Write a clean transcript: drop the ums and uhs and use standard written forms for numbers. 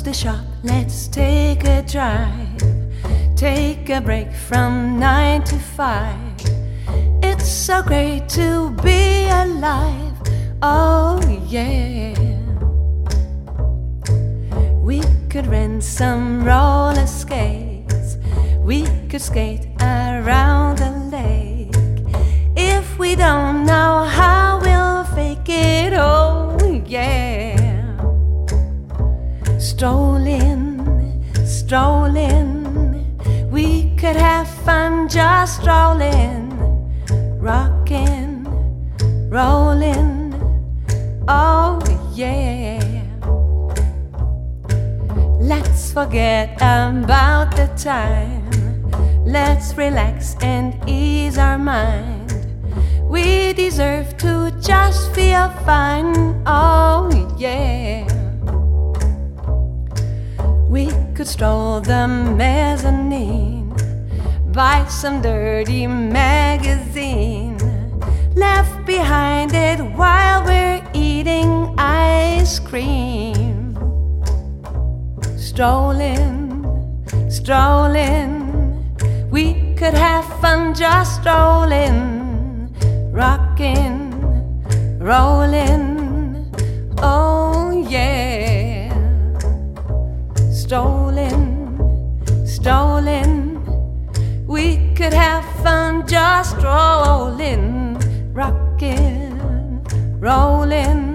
close the shop, let's take a drive. Take a break from 9 to 5. It's so great to be alive. Oh yeah. We could rent some roller skates. We could skate around the lake. If we don't know how, we'll fake it. Oh yeah. Strolling, we could have fun just strolling, rocking, rolling, oh yeah. Let's forget about the time. Let's relax and ease our mind. We deserve to just feel fine, oh yeah. We could stroll the mezzanine, buy some dirty magazine, left behind it while we're eating ice cream. Strolling, we could have fun just strolling, rocking, rolling, oh yeah. Strolling, we could have fun just strolling, rocking, rolling.